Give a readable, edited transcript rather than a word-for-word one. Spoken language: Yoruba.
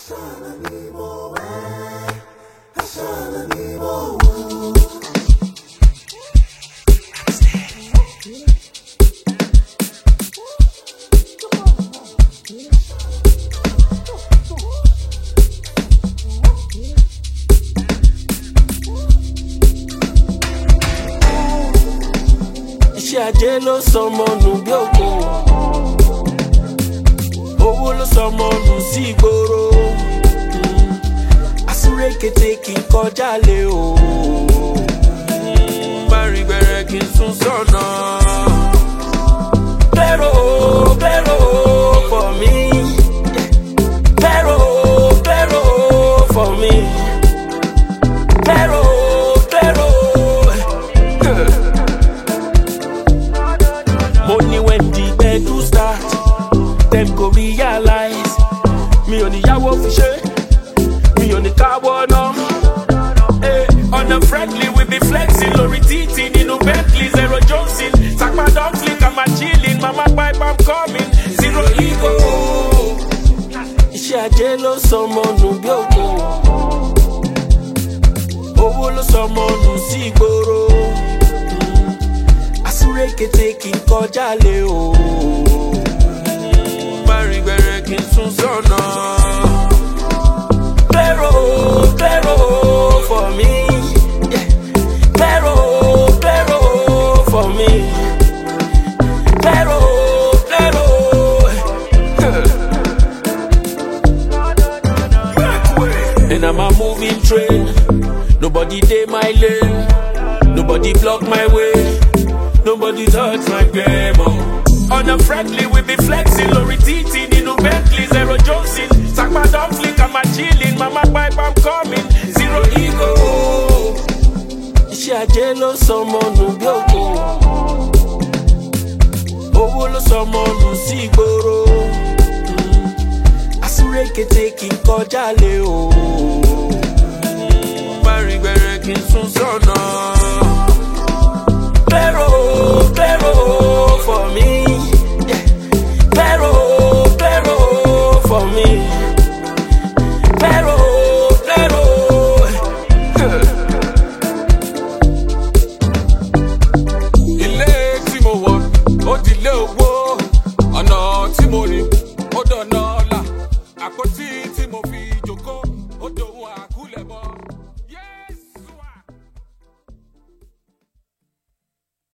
Ajé ló sọmọ nù bí òkú, owó ló sọmọ nù sí ìgboro, àsúré kété kì í kọjá lé o, bárìn gbẹrẹ kì í sún sọ́nà. Pero for me, pero for me, pero. Money when the bed do start, them go realize me on the yawo fishe, me on the carbon no. Hey, on the friendly we be flexing, Lori Titi, Nino Bentley, Zero Johnson, Sakma dog flick, I'm a chilling, Mama pipe I'm coming, zero ego. Iṣẹ́ ajé ló sọmọ nù bí òkú, owó ló sọmọ nù sí ìgboro. Kété kì í kọjá lé o, bárìn gbẹrẹ kì í sún sọ́nà. Pero for me, yeah. Pero for me, pero. And I'm a moving train, nobody dey my lane, nobody block my way. Nobody touch my game, oh. On the friendly, we be flexing. Lori Titi, Nino Bentley, Zero Johnson, Sakma dog flick, I'm a chilling. Mama pipe, I'm coming. Zero ego. Iṣẹ́ ajé ló sọmọ nù bí òkú, owó ló sọmọ nù sí ìgboro. Àsúré kété kì í kọjá lé o, bárìn gbẹrẹ kì í sún sọ́nà.